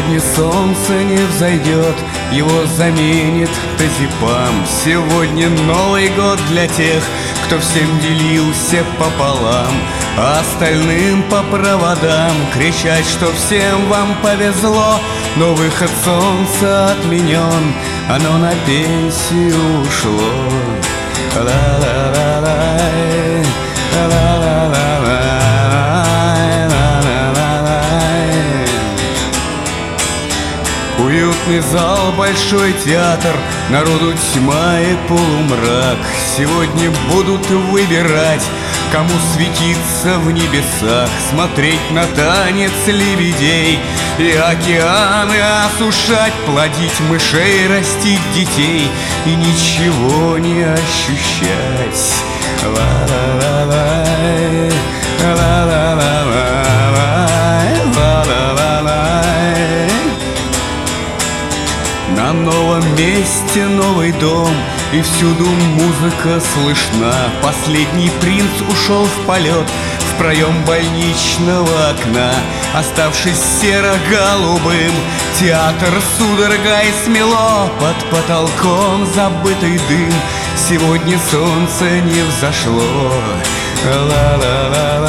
Сегодня солнце не взойдет, его заменит тазипам. Сегодня Новый год для тех, кто всем делился пополам, а остальным по проводам кричать, что всем вам повезло. Но выход солнца отменен, оно на пенсию ушло. Ла-ла-ла-лай, ла-ла-ла-лай. Уютный зал, большой театр, народу тьма и полумрак. Сегодня будут выбирать, кому светиться в небесах, смотреть на танец лебедей и океаны осушать, плодить мышей, растить детей и ничего не ощущать. Ла-ла-ла-лай, ла-ла-ла-лай, ла-ла-ла-лай. На новом месте новый дом, и всюду музыка слышна. Последний принц ушел в полет в проем больничного окна, оставшись серо-голубым. Театр судорогой смело, под потолком забытый дым. Сегодня солнце не взошло. Ла-ла-ла.